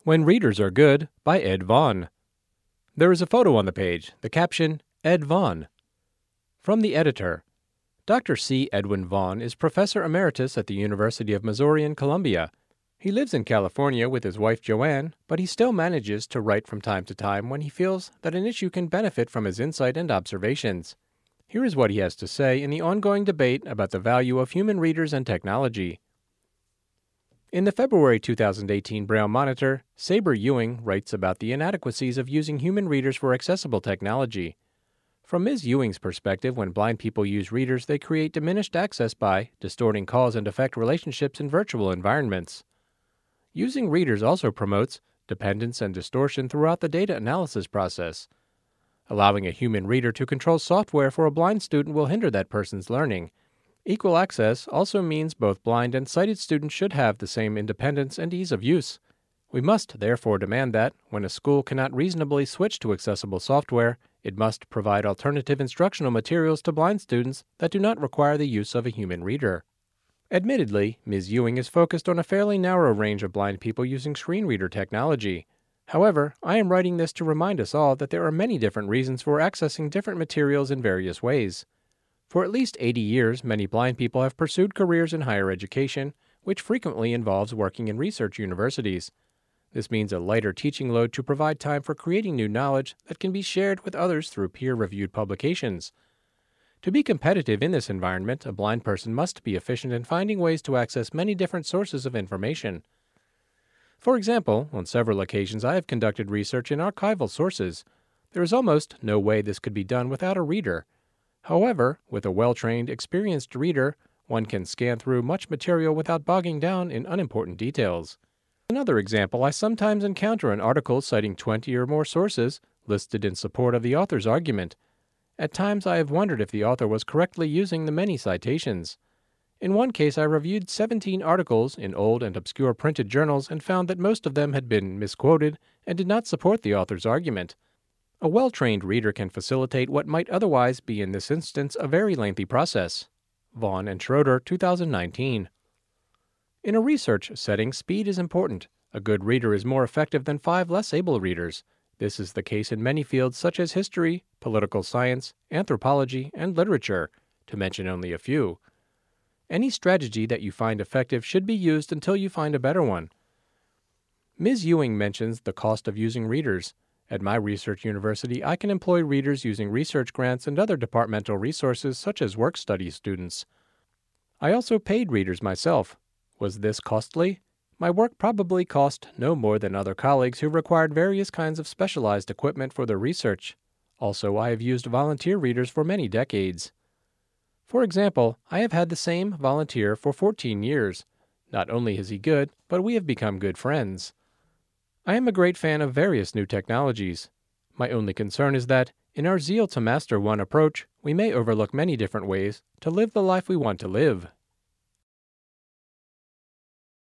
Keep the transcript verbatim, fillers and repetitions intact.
When Readers Are Good by Ed Vaughn. There is a photo on the page, the caption, Ed Vaughn. From the editor. Doctor C. Edwin Vaughn is Professor Emeritus at the University of Missouri in Columbia. He lives in California with his wife Joanne, but he still manages to write from time to time when he feels that an issue can benefit from his insight and observations. Here is what he has to say in the ongoing debate about the value of human readers and technology. In the February two thousand eighteen Braille Monitor, Saber Ewing writes about the inadequacies of using human readers for accessible technology. From Miz Ewing's perspective, when blind people use readers, they create diminished access by distorting cause and effect relationships in virtual environments. Using readers also promotes dependence and distortion throughout the data analysis process. Allowing a human reader to control software for a blind student will hinder that person's learning. Equal access also means both blind and sighted students should have the same independence and ease of use. We must therefore demand that, when a school cannot reasonably switch to accessible software, it must provide alternative instructional materials to blind students that do not require the use of a human reader. Admittedly, Miz Ewing is focused on a fairly narrow range of blind people using screen reader technology. However, I am writing this to remind us all that there are many different reasons for accessing different materials in various ways. For at least eighty years, many blind people have pursued careers in higher education, which frequently involves working in research universities. This means a lighter teaching load to provide time for creating new knowledge that can be shared with others through peer-reviewed publications. To be competitive in this environment, a blind person must be efficient in finding ways to access many different sources of information. For example, on several occasions I have conducted research in archival sources. There is almost no way this could be done without a reader. However, with a well-trained, experienced reader, one can scan through much material without bogging down in unimportant details. Another example, I sometimes encounter an article citing twenty or more sources listed in support of the author's argument. At times I have wondered if the author was correctly using the many citations. In one case I reviewed seventeen articles in old and obscure printed journals and found that most of them had been misquoted and did not support the author's argument. A well-trained reader can facilitate what might otherwise be in this instance a very lengthy process. Vaughn and Schroeder, two thousand nineteen. In a research setting, speed is important. A good reader is more effective than five less able readers. This is the case in many fields such as history, political science, anthropology, and literature, to mention only a few. Any strategy that you find effective should be used until you find a better one. Miz Ewing mentions the cost of using readers. At my research university, I can employ readers using research grants and other departmental resources such as work-study students. I also paid readers myself. Was this costly? My work probably cost no more than other colleagues who required various kinds of specialized equipment for their research. Also, I have used volunteer readers for many decades. For example, I have had the same volunteer for fourteen years. Not only is he good, but we have become good friends. I am a great fan of various new technologies. My only concern is that, in our zeal to master one approach, we may overlook many different ways to live the life we want to live.